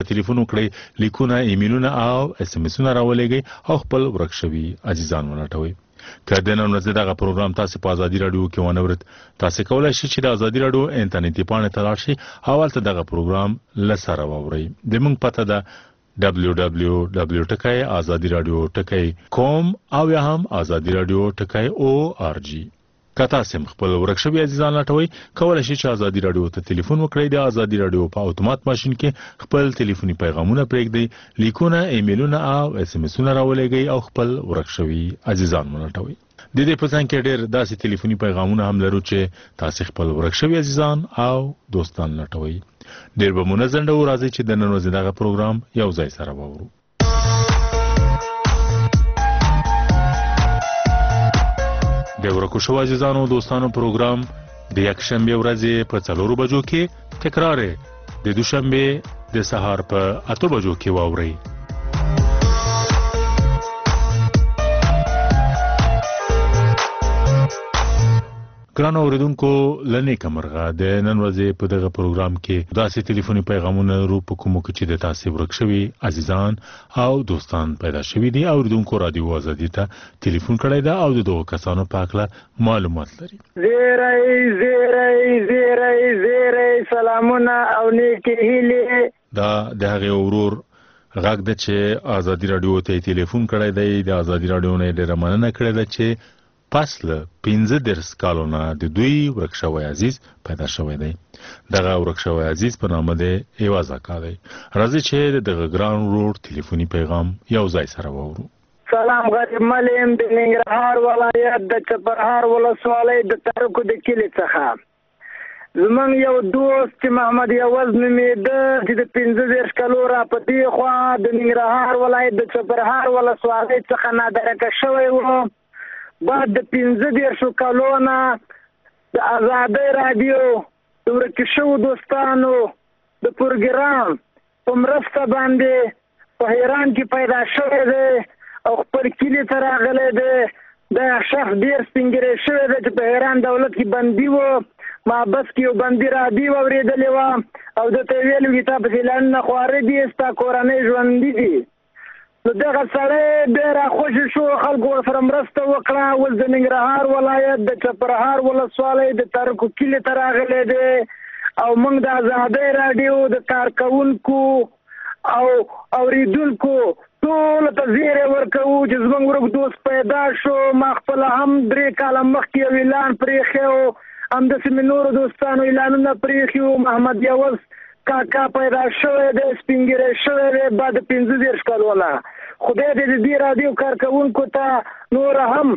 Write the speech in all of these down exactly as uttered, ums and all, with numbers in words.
ټلیفون وکړئ، لیکونه، ایمیلونه او اس ام اسونه راولېږئ او خپل ورک شوي عزیزان ولټوئ. که د نن ورځې دغه پروګرام تاسو په ازادي راډیو کې ونه ورد، تاسو کولای شئ چې د ازادي راډیو انټرنیټي پاڼې ته لاړ شئ او هلته دغه پروګرام له سره واورئ. زموږ پته ده دبلیو دبلیو دبلیو ټکی ازادي راډیو ټکی کوم او یا هم ازادي راډیو ټکی او آر جی. که تاسو خپل ورک شوي عزیزان لټوئ، کولای شئ چې ازادي راډیو ته ټلیفون وکړئ. د ازادي راډیو په اتومات ماشین کې خپل ټلیفوني پیغامونه پرېږدئ، لیکونه، ایمیلونه او اس ام اسونه راولېږئ او خپل ورک شوي عزیزان ولټوئ. د دې په ځان کې ډېر داسې ټلیفوني پیغامونه هم لرو چې تاسو خپل ورک شوي عزیزان او دوستان لټوئ. ډېر به مو نه ځنډوو، راځئ چې د نن ورځې دغه پروګرام یو ځای سره واورو. د ورکو شو عزیزانو دوستانو پروګرام د یکشنبه ورځې په څلورو بجو کې تکرار د دوشنبه د سهار په اته بجو کې واورئ. ګران اوریدونکو، لنې کمرغه د نن ورځې په دغه پروګرام کې داسې ټلیفوني پیغامونه لرو په کومو کې چې د تاسو ورک شوي عزیزان او دوستان پیدا شوي دي. اوریدونکو رادیو ازادي ته ټلیفون کړی ده او دغه کسانو په اړه معلومات لري. زیری زیری زیری زیری سلامونه او نیکی هیلې. دا د هغه ورور غږ ده چې ازادي راډیو ته ټلیفون کړی دی. د ازادي راډیو نه ډېره مننه کړې ده چې پس له پنځه دېرش کالونه د دوی ورک شوی عزیز پیدا شوی دی. دغه ورک شوی عزیز په نامه دی ایواز اکا دی. راځئ چې دغه ګران ورور ټلیفوني پیغام یو ځای سره واورو. سلام غریب ملیم د ننګرهار ولایت د چپرهار ولسوالۍ د ترکو د کلي څخه. زمونږ یو دوست چې محمد یوز نومېده چې د پنځه دېرش کالو را په دې خوا د ننګرهار ولایت د چپرهار ولسوالۍ څخه نادرکه شوی و. بعد د پنځه دېرشو کالو نه د ازادۍ راډیو د ورکو شوو دوستانو د پروګرام په مرسته باندې په ایران کې پیدا شوی دی او خپل کلي ته راغلی دی. دا شخص ډېر سپین ږیری شوی دی چې په ایران دولت کې بندي و. محبس کې یو بندي راډیو اورېدلې وه او درته یې ویلي وي تا پسې لنډه خواري دي، ستا کورنۍ ژوندي دي. نو دغه سړی ډېر خوشې شو، خلکو ورسره مرسته وکړه. اوس د ننګرهار ولایت د چپرهار ولسوالۍ د ترکو کلي ته راغلی دی او موږ د ازادۍ راډیو د کارکوونکو او اورېدونکو ټولو ته زیری ورکوو چې زموږ ورک دوست پیدا شو. ما خپله هم درې کاله مخکې یو اعلان پرېښی و، همداسې مې نورو دوستانو اعلانونه پرېښي وو. محمد یوز کاکا پیدا شوی دی، سپین ږیری شوی دی بعد د پنځه دېرش کالو نه. خدای دې د دې راډیو کارکوونکو ته نوره هم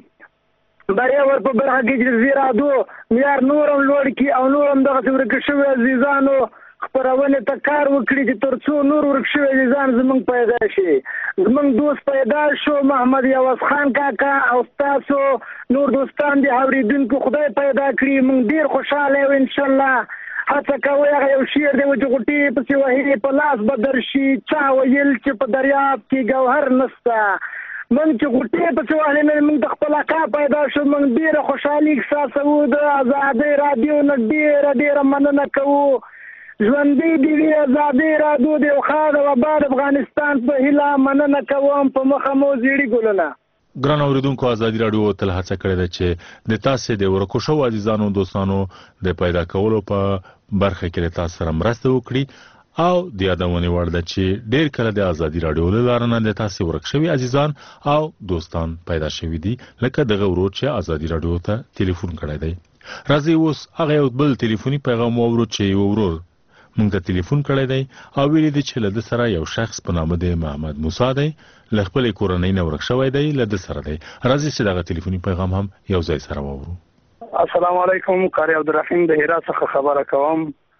بریا ور په برخه کې چې دې راډیو معیار نور هم لوړ کړي او نور هم دغسې ورک شوي عزیزانو خپرونې ته کار وکړي چې تر څو نور ورک شوي عزیزان زموږ پیدا شي. زموږ دوست پیدا شو محمد یوز خان کاکا او ستاسو نور دوستان دي اورېدونکو خدای پیدا کړي. موږ ډېر خوشحاله یو انشاءالله. هڅه کوئ، هغه یو شعر دی چې غوټې پسې وهي په لاس به درشي، چا ویل چې په دریاب کې ګوهر نسته. موږ چې غوټې پسې وهلې نه موږ د خپل اکا پیدا شو. موږ ډېره خوشحالي احساسوو. د ازادۍ راډیو نه ډېره ډېره مننه کوو. ژوندی دې وي ازادۍ راډیو د یو ښاد او آباد افغانستان په هیله مننه کوم. په مخه مو زیړي ګلونه. ګران اوریدونکو، ازادي راډیو تل هڅه کړې ده چې د تاسو د ورکو شوو عزیزانو دوستانو د پیدا کولو په برخه کې له تاسو سره مرسته وکړي او د یادونې وړ ده چې ډېر کله د ازادي راډیو له لارې نه د تاسو ورک شوي عزیزان او دوستان پیدا شوي دي، لکه دغه ورور چې ازادي راډیو ته ټلیفون کړی دی. راځئ اوس هغه یو بل ټلیفوني پیغام واورو چې یو ورور موږ ته ټلیفون کړی دی او ویلي دی چې له ده سره یو شخص په نامه دی محمد موسی دی، له خپلې کورنۍ نه ورک شوی دی، له ده سره دی. راځئ چې دغه ټلیفوني پیغام هم یو ځای سره واورو. السلام علیکم، قاری عبدالرحیم د هرات څخه خبره کوم.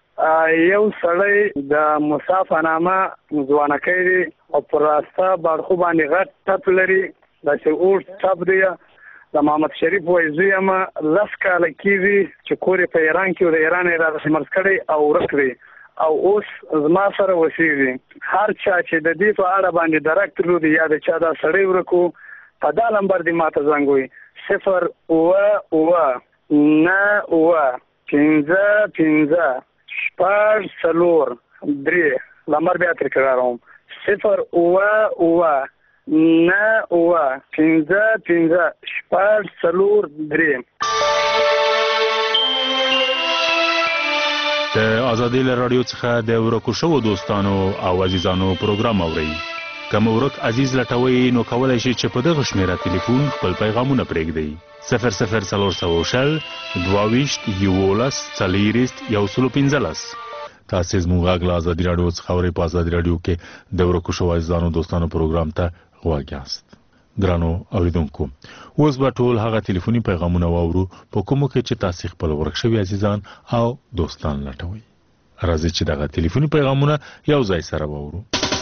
یو سړی د موسی په نامه ځوانکی دی او په راسته باړخو باندې غټ ټپ لري، داسې اوږد ټپ دی. د محمد شریف وایي زوی یم، لس کاله کېږي چې کور یې په ایران کې و، د ایران یې راداسې مرض کړی او ورک دی او اوس زما سره اوسېږي. هر چا چې د دې په اړه باندې درک درلودي یا د چا دا سړی ورک و، په دا نمبر دې ما ته زنګ ووایي صفر اووه اووه نه اووه پنځه پنځه شپږ څلور درې نمبر بیا تکراروم صفر اوه اوه نه اوه پنځه پنځه شپږ څلور درې. د ازادي رادیو څخه د ورکو شوو دوستانو او عزیزانو پروګرام اورئ. که مو ورک عزیز لټوئ نو کولی شئ چې په دغه شمیره تلیفون خپل پیغامونه پرېږدئ. صفر صفر څلور سوه شل دوه ویشت یولس څلېرویشت یو سل پنځلس. تاسې زموږ غږ له ازادي رادیو څخه اورئ. په ازادي رادیو کې د ورکو شوو عزیزانو دوستانو پروګرام ته غوږ یاست. ګرانو اوریدونکو، اوس به ټول هغه ټلیفوني پیغامونه واورو په کومو کې چې تاسې خپل ورک شوي عزیزان او دوستان لټوئ. راځئ چې دغه ټلیفوني پیغامونه یو ځای سره واورو.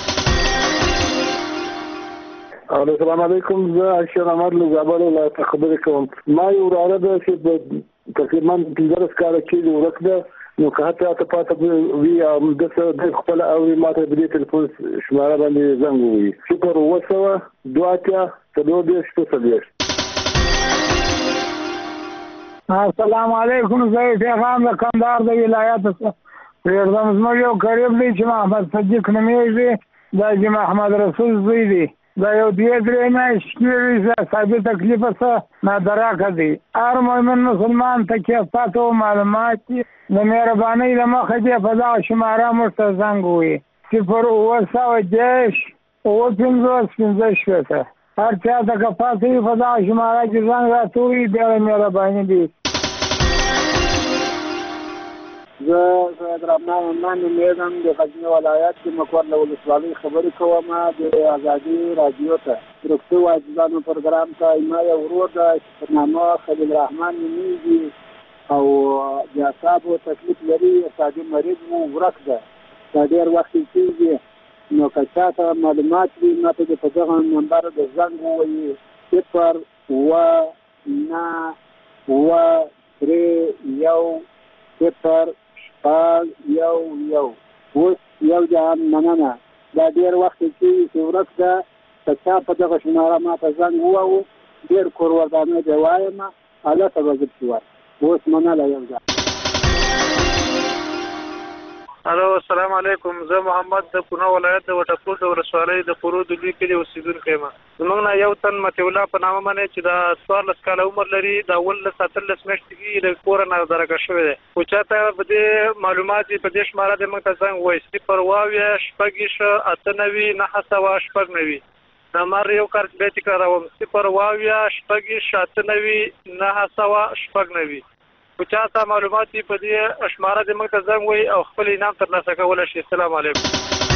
السلام علیکم، زه عاشق احمد له زابل ولایت خبرې کوم. ما یو وراره ده چې تقریبا پنځلس کاله کېږي ورک ده، نو که حتی راته پاته وي او داسې د خپله اوري ما ته د دې تلیفون شماره باندې زنګ ووهي صفر اوه سوه دوه اتیا څلور دېرش شپږ څلوېښت. السلام علیکم، زه پیغام د کندهار د ولایت پرېږدم. زموږ یو قریب دی چې محمد صدیق نومېږي، دا چې محمد رسول زوی دی. دا یو دوې درې میاشتې کېږي چې اعصابي تکلیفه څه نادراکه دی. هر مؤمن مسلمان ته کفایت او معلومات دي. د مهربانۍ له مخې دې په دغه شماره موږ ته زنګ ووهي صفر اوه سوه دېرش اوه پنځوس پنځه شپېته. هر چا ته که پاته وي په دغه شماره کې زنګ راته ووهي، ډېره مهرباني دي. زه سید رحمان عمان نومېږم، د غزني ولایت کې مقر له ولسوالۍ خبرې کوم. د ازادي رادیو ته ورکو عزیزانو پروګرام ته ما یو ورور ده چې په نامه خلیل الرحمن نومېږي او د اعصابو تکلیف لري، اعصابي مریض و، ورک ده. دا ډېر وخت کېږي. نو که چا ته معلومات وي ما ته دې په دغه نمبر د زنګ ووهي صفر اوه نه اوه درې یو صفر شپږ یو یو. اوس یو جهان مننه. دا ډېر وخت کېږي چې ورک ده. که چا په دغه شماره ما ته زنګ ووهو ډېر کور ودانۍ دی وایم، هلته به زه پسې ورم. اوس مننه یو ځای. الو السلام علیکم، زه محمد د پونه ولایت د وټپور د ولسوالۍ د قرود لوی کلي اوسېدونکی یم. زموږ نه یو تن مطیع الله په نامه باندې چې دا څوارلس کاله عمر لري، دا اوولس اتلس میاشتې کېږي له کوره نادرکه شوی دی. خو چا ته په دې معلومات وي په دې شماره دې موږ ته زنګ ووایي صفر اوه اویا شپږ ایشه اته نوي نهه سوه شپږ نوي. نمبر یو کار بیا تکراروم صفر اوه اویا شپږ ایشه اته نوي نهه سوه شپږ نوي. خو چا ته معلومات وي په دې شماره دې موږ ته زنګ ووایي او خپل انعام ترلاسه کولی شي. السلام علیکم.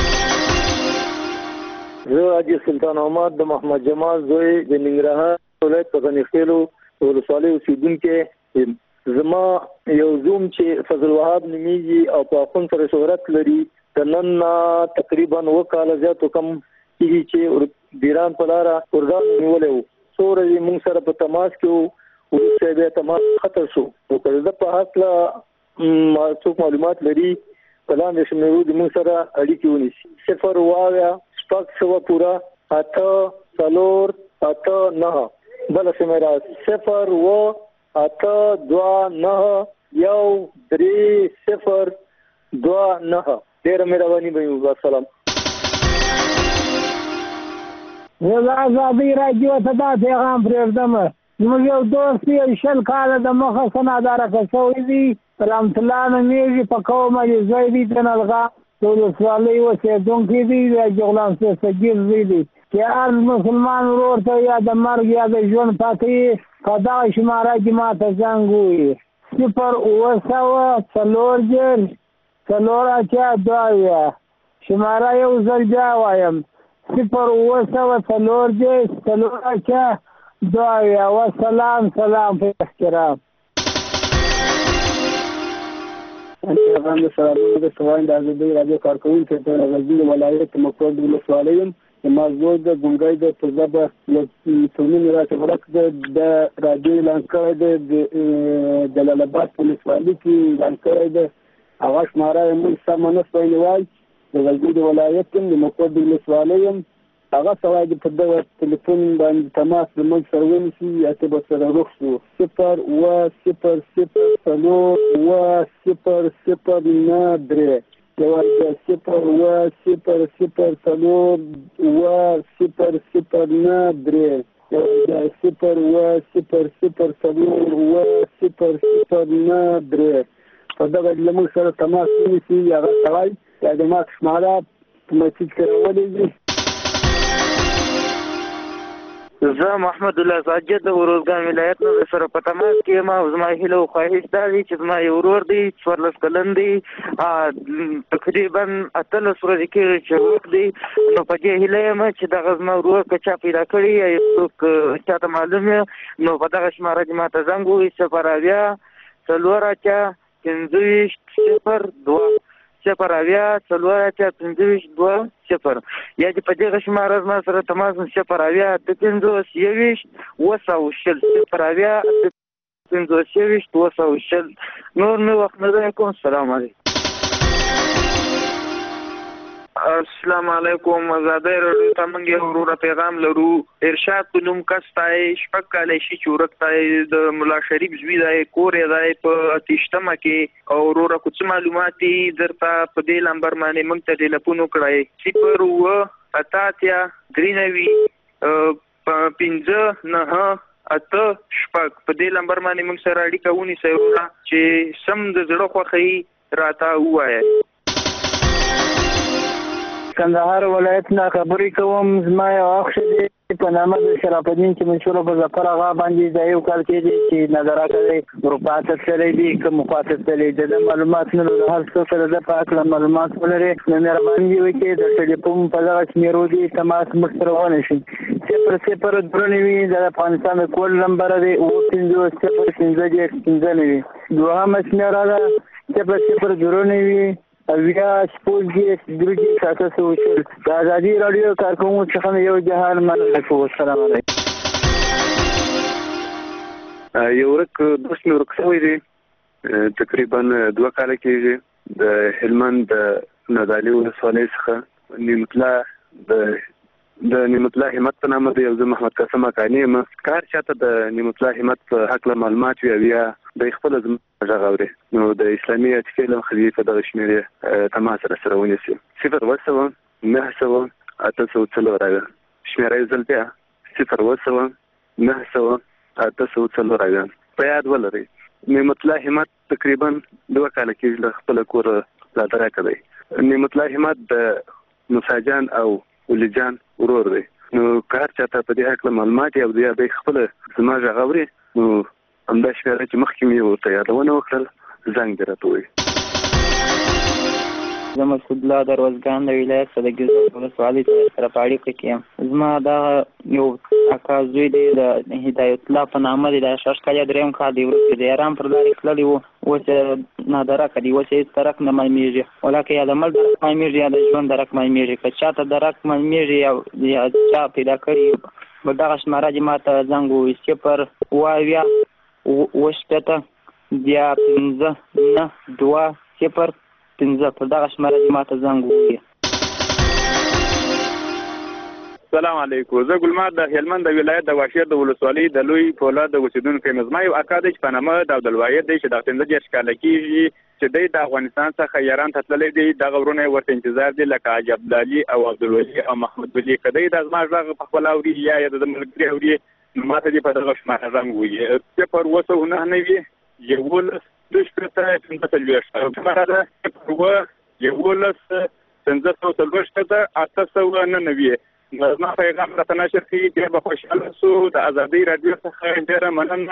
زه حاجي سلطان احمد د محمد جمال زوی د ننګرهار ولایت په غني خیلو ولسوالۍ اوسېدونکی یم. زما یو زوم چې فضل وهاب نومېږي او په اخون سره شهرت لري، د نن نه تقریبا اوه کاله زیاتو کم کېږي چې بیران په لاره اردان نیولی و. څو ورځې موږ سره په تماس کې وو، وروسته بیا تماس ختم شو. نو که د ده په هکله څوک معلومات لري په لاندې شمیرو د موږ سره اړیکې ونیسي. صفر اوه اویا شپږ سوه پوره اته څلور اته نهه. بله شمیره صفر اوه اته دوه نهه یو درې صفر دوه نهه. ډېره مهرباني به وي. السلام. زه د ازادۍ راډیو ته دا پیغام پرېږدم. زموږ یو دوست یې شل کاله د مخه څه نادرکه شوی دی، رحمت الله نومېږي، په قوم یې زوی دی، د نلغا د ولسوالۍ اوسېدونکی دی، د حاجي غلام صدیق زوی دی. چې هر مسلمان ورور ته یا د مرګ یا د ژوند پاته یې په دغه شماره کې ما ته زنګ ووهي صفر اوه سوه څلور دېرش څلور اتیا دوه اویا. شماره یو ځل بیا وایم صفر اوه سوه څلور دېرش څلور اتیا دوه اویا. وسلام. سلام په احترام. پیغام د سلامونو د سوال د ازادۍ راډیو کارکوونکی د غزني ولایت مقر د ولسوالۍ یم. زما زوی د ګونګی د په ژبه له څومینې راته ورک ده. د راډیو اعلان کړی دی، د جلال اباد په ولسوالۍ کې اعلان کړی دی. هغه شماره یې موږ سمه نه سوی نیوای. د غزني د ولایت یم، د مقر د ولسوالۍ یم. هغه سړی د په دغه تلیفون باندې تماس زموږ سره ونیسي یا ته به سره روغ شو. صفر اوه صفر صفر څلور اوه صفر صفر نه درې یو صفر اوه صفر صفر څلور اوه صفر صفر نه درې یو صفر اوه صفر صفر څلور اوه صفر صفر نه درې په دغه له موږ سره تماس ونیسي هغه سړی یا د ما شماره په مسیج کې راولېږي. زه محمد الله ساجد د ورزګان ولایت نه سره په تماس کې یم او زما هیله او خواهش دا دی چې زما یو ورور دی څوارلس کلن دی تقریبا اتلس ورځې کېږي چې روغ دی نو په دې هیله یم چې دغه زما ورور که چا پیدا کړي یا څوک چاته معلوم وي نو په دغه شماره دې ما ته زنګ ووهي صفر اویا څلور اتیا پنځه ویشت صفر دوه صفر اویا څلور اتیا پنځه ویشت دوه صفر یا چې په دغه شماره زما سره تماس صفر اویا اته پنځوس یو ویشت اوه سوه شل صفر اویا اته پنځوس یو ویشت اوه سوه شل. نور مې وخت نه دی کوم. السلام علیکم. السلام علیکم. آزادۍ راډیو ته موږ یو وروره پیغام لرو. ارشاد په نوم کس دی شپږ کاله شي چې ورک دی د ملا شریف زوی دی کور یې دی په اتیشتمه کې او وروره که څه معلومات دي درته په دې لمبر باندې موږ ته ټلیفون وکړئ صفر اوه اته اتیا درې نوي پنځه نهه اته شپږ په دې لمبر باندې موږ سره اړیکه ونیسئ وروره چې سم د زړه خوښۍ راته ووایئ. کندهار ولایت نه خبرې کوم. زما یو اخ دی په نامه د شرف الدین چې منشور په ظفر اغا باندې دا یو کال کې دی چې نظر راکړی اروپا ته تللی دی که مخاطب تللی د معلومات نه لري هر څه سره د په هکله معلومات ولري نو مهرباني وکړئ د ټلیفون په دغه شمېرو دي تماس موږ سره ونیسئ. صفر صفر دوه نوي د افغانستان د کول نمبر دی اوه پنځوس صفر پنځه دېرش پنځه نوي. دوهمه شمېره ده صفر صفر دوه نوي اویا شپږ دېرش درې دېرش اته سوه شل. د ازادي راډیو کارکوونکو څخه مې یو جهان مننه کوم. السلام علیکم. یو ورک دوست مې ورک شوی دی تقریبا دوه کاله کېږي د هلمند د نادعلي ولسوالۍ څخه نعمت الله د د نعمت الله همت په نامه دی. یو زه محمد قاسم اکاني یم. کار چاته د نعمت الله همت په هکله معلومات وي او یا د خپله زما غږ اوري نو د اسلامي اتکې له مخې په دغه شمېرې تماس راسره ونیسي. صفر اوه سوه نهه سوه اته سوه څلور اویا شمېره یو ځل بیا صفر اوه سوه نهه سوه اته سوه څلور اویا په یاد ولرئ. نعمت الله همت تقریبا دوه کاله کېږي له خپله کوره رادراکه دی. نعمت الله همت د موسی جان او ولي جان ورور دی نو که هر چاته په دې هکله معلومات یا د یا خپله زما غږ اوري نو همدا شمېره چې مخکې مې ورته یادونه وکړل زنګ دې راته ووایي. زه مسعود الله د روزګان د ولایت څخه د ګیزو ولسوالۍ سره په اړیکه کې یم. زما دغه یو اکا زوی دی د هدایت الله په نامه دی د شش کاله درېیم کال دی وروسته د ایران پر لارې تللی و اوس نادرکه دی اوس هېڅ درک نه معلومېږي ولکه یا د مل درک معلومېږي یا د ژوند درک معلومېږي که چاته درک معلومېږي یا چا پیدا کړي په دغه شماره دې ما ته زنګ ووهي صفر اوه اویا اوه شپېته بیا پنځه نه دوه صفر پنځه په دغه شماره دې ما ته زنګ ووهي. السلام علیکم. زه ګلمار د هلمند د ولایت د واشیر د ولسوالۍ د لوی فولاد د اوسېدونکی یم. زما یو اکا دی چې په نامه د عبدالواحد دی چې د پنځه دېرش کاله کېږي چې دی د افغانستان څخه ایران ته تللی دی. دغه ورونه یې ورته انتظار دی لکه حاجي عبدالعلي او عبدالولي او محمود ولي. که دی د زما غږ په خپله اوري یا د ملګري اوري نو ما ته دې په دغه شماره زنګ ووهي صفر اوه سوه نهه نوي یولس دوه شپېته پنځه څلوېښت شماره ده صفر اوه یولس پنځه سوه څلوېښت ده اته سوه نه نوي. زما پیغام راته نشر کړي ډېر به خوشحاله شو. د ازادۍ راډیو څخه ډېره مننه.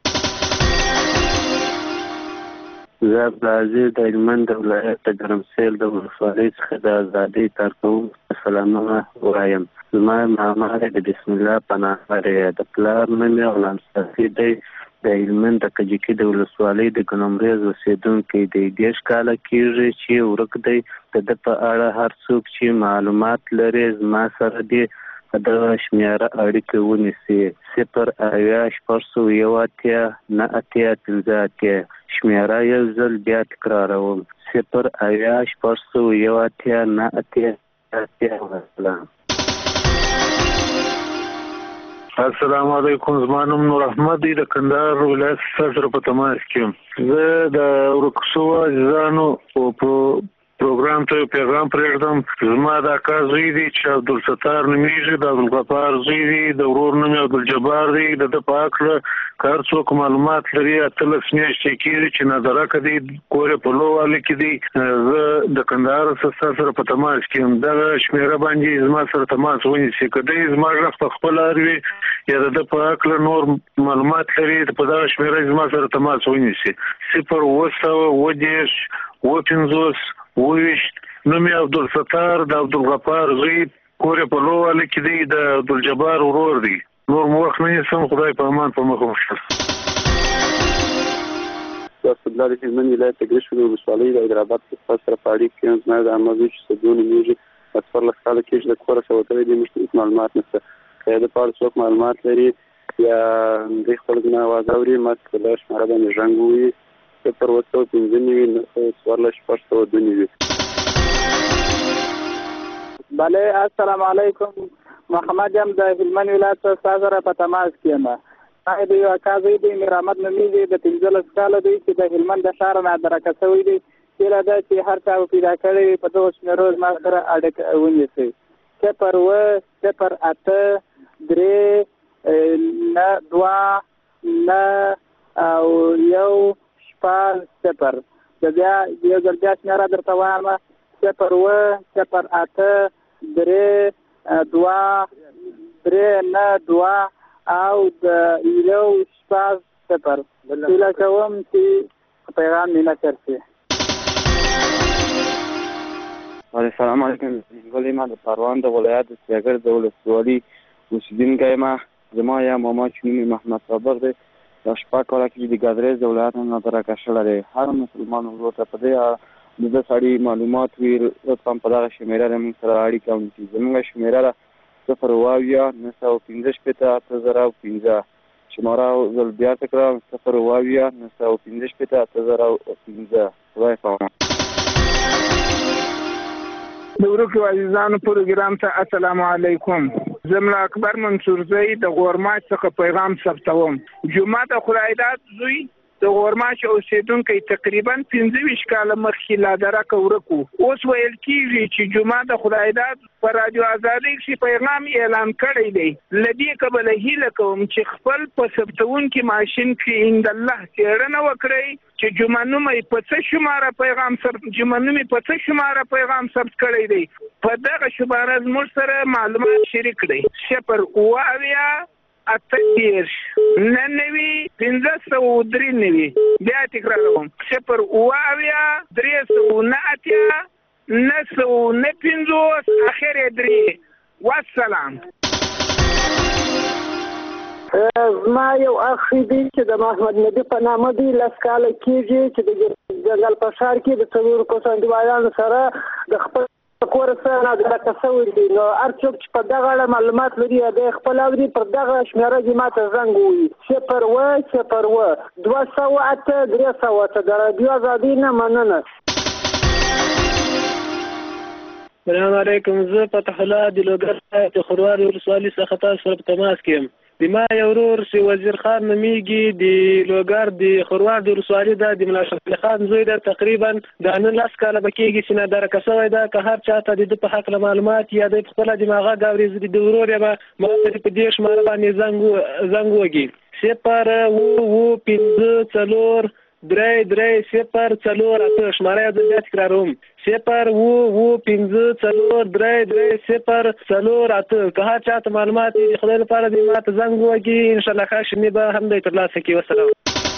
زه عبدالعزیز د هلمند د ولایت د ګرمسېل د ولسوالۍ څخه د ازادۍ کارکوونکو سلامونه وایم. زما ماما د بسم الله په نامه دی. د پلار نوم یې غلام صافي دی. د هلمند د کجکي د ولسوالۍ د ګنمرز اوسېدونکی دی. دېرش کاله کېږي چې ورک دی. د ده په اړه هر څوک چې معلومات لري زما سره دې په دغه شمېره اړیکې ونیسي. صفر اویا شپږ سوه یو اتیا نه اتیا پنځه اتیا شمېره یو ځل بیا تکراروم صفر اویا شپږ سوه یو اتیا نه اتیا اتیا. السلام علیکم. زما نوم نور احمد دی. د کندهار ولایت سره په تماس کې یم. زه د ورک شوو عزیزانو په پروګرام ته پیغام پرېږدم. زما د اکا زوی دی چې عبدالستار نومیږي، د عبدالغفار زوی دی، د ورور نوم عبدالجبار دی. د ده په هکله که هر څوک معلومات لري اتلس میاشتې کېږي چې نادرکه دی، کور یې په لوواله کې دی. زه د کندهار ستا سره په تماس کې یم. دغه شمېره باندې زما سره تماس ونیسي. که دی زما غږ په خپله اروي یا د ده په هکله نور معلومات لري په دغه شمېره زما سره تماس ونیسي. صفر اووه سوه اووه دېرش اووه پنځوس اووه ویشت. نوم یې عبدالستار د عبدالغفار زوی، کور یې په لوواله کې دی، د عبدالجبار ورور دی. نور مو وخت نه نیسم. خدای په امان په مخه مو. استدلال د هلمند ولایت د ګرشو د ولسوالۍ د حیدرآباد په سره په اړیکه کې زما د عامه زوی چې صدو نومیږي، څوارلس کاله کېږي د کوره سوتلی دی. موږ هېڅ معلومات نشته. که د پاره څوک معلومات لري یا دوی خپل زما اواز اوري، ما ته په شماره باندې زنګ ووهي. صفر اووه سوه پنځه نوي نهه څوارلس شپږ سوه دوه نوي. بله السلام علیکم. محمد یم د هلمند ولایت څخه ستا سره په تماس کې یم. ما د یو اکا زوی دی، میر احمد نومیږي، د پنځلس کاله دی چې د هلمند د ښاره نادرکه شوی دی. هیله ده چې هر چا پیدا کړی په دغو شمېرو زما سره اړیکه ونیسئ. صفر اووه صفر اته درې نه دوه نه او یو شپږ صفر. د بیا یو ځل بیا شمېره درته وایم. صفر اووه صفر اته درې دوه درې نه دوه او د یو شپږ صفر. هیله کوم چې پیغام مې نشر شي. السلام علیکم. ولې ما د پروان د ولایت د سیاګر د ولسوالۍ اوسېدونکی یم. زما یا ماما چې نوم یې محمد صابر دی، دا شپږ کاله کېږي د ګادرېز د ولایت نه نادرکه شوی دی. هر مسلمان ورور ته په دې اړه د ده سړي معلومات وي، لطفا په دغه شمېره د موږ سره اړیکه ونیسي. زموږ شمېره ده صفر اووه اویا نهه سوه پنځه شپېته اته زره او پنځه. شماره ځل بیا تکرار صفر اووه اویا نهه سوه پنځه شپېته اته زره او پنځه. خدای په امان. د ورکو عزیزانو پروګرام ته السلام علیکم. زه ملا اکبر منصورزی د غورماچ څخه پیغام ثبتوم. جمعه د خدایداد زوی د غورماچ اوسېدونکی تقریبا پنځه ویشت کاله مخکې نادرکه ورک و. اوس ویل کېږي چې جمعه د خدایداد په رادیو ازادۍ کښې پیغام اعلان کړی دی. له دې کبله هیله کوم چې خپل په ثبتونکي ماشین کې اندالله څېړنه وکړئ چې جمعه نومی په څه شماره پیغام ثبت جمعه نومي په څه شماره پیغام ثبت کړی دی. په دغه شماره زموږ سره معلومات شریک کړئ. صفر اووه اویا اته دېرش نه نوي پنځه سوه درې نوي. بیا تکراروم. صفر اووه اویا درې سوه نه اتیا نه سوه نه پنځوس اخر یې درې. والسلام. زما یو اخ دی چې د محمد نبي په نامه دی. لس کاله کېږي چې د جنګل په ښار کې د څلورو کسو انډیوالانو سره د خپل کور سره نادرکه شوی دی. نو هر څوک چې په دغه اړه معلومات لري یا دی خپل اوري پر دغه شمېره دې ما ته زنګ ووهي. صفر اووه صفر اووه دوه سوه اته درې سوه اته. د راډیو ازادۍ نه مننه. السلام علیکم. زه فتح الله د لوګر د خروار ولسوالۍ څخه تاسو سره په تماس کې یم. د ما یو ورور چې وزیر خان نومیږي، د لوګر د خروار د ولسوالۍ ده، د ملا شفیع خان زوی ده. تقریبا د نن لس کاله به کېږي چې نادرکه شوی ده. که هر چا ته د ده په هکله معلومات یا دی پخپله د ما غږ اوري، زه د ورور یم، ما ته په دې شماره باندې زنګ ووږي. صفر اووه اووه پنځه څلور درې درې صفر څلور اته. شماره یې زه بیا تکراروم. صفر اووه اووه پنځه څلور درې درې صفر څلور اته. که هر چا ته معلومات وي د خدای لپاره دې ما ته زنګ ووهي. انشاءالله ښه شمې به هم دی ترلاسه کړي. وسلام.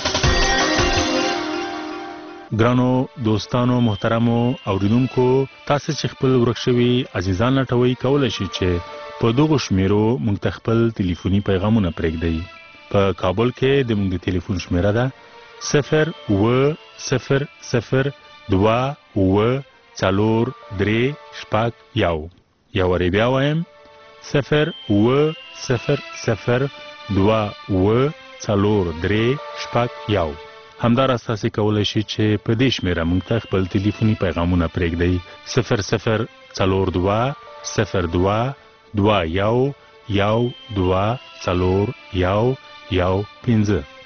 ګرانو دوستانو محترمو اوریدونکو، تاسو چې خپل ورک شوي عزیزان لټوئ کولی شئ چې په دغو شمیرو موږ ته خپل ټلیفوني پیغامونه پرېږدئ. په کابل کې د موږ د ټلیفون شمیره ده صفر اووه صفر صفر دوه اووه څلور درې شپږ یو. یو وارې بیا وایم صفر اووه صفر صفر دوه اووه څلور درې شپږ یو. همداراز تاسو کولی شئ چې په دې شمیره موږ ته خپل ټلیفوني پیغامونه پرېږدئ. صفر صفر څلور دوه صفر دوه دوه یو یو دوه څلور یو یو پنځه.